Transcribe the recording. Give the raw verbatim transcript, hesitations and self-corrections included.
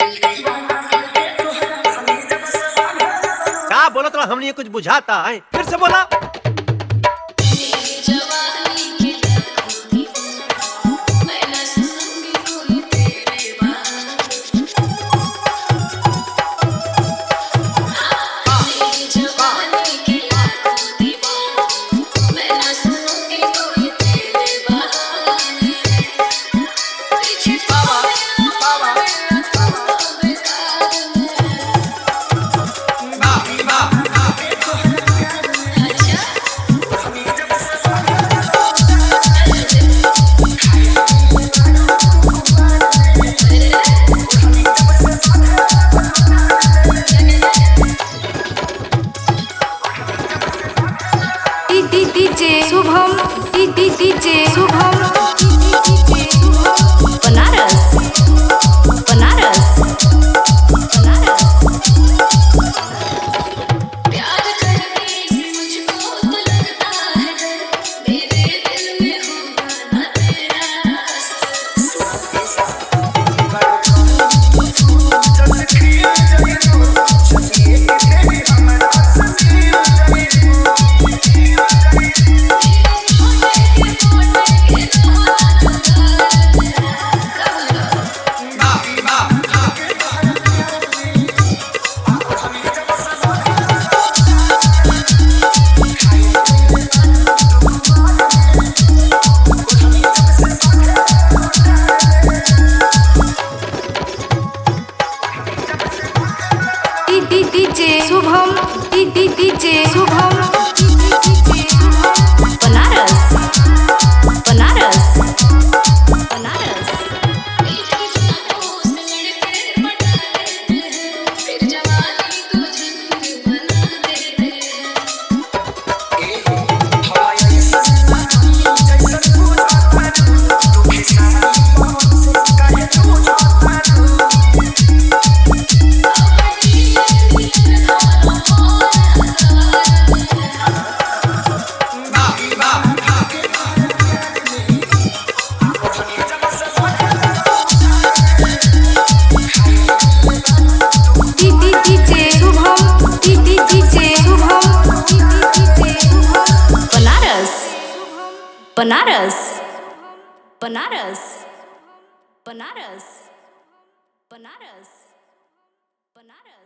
क्या बोला तो हमने कुछ बुझाता है, फिर से बोला। DJ Shubham DJ Shubham Banaras Banaras Banaras. प्यार करके मुझको तो लगता है मेरे दिल में होगा ना तेरा डीजे शुभम डीजे शुभम बनारस बनारस बनारस। बनारस बनारस बनारस बनारस बनारस।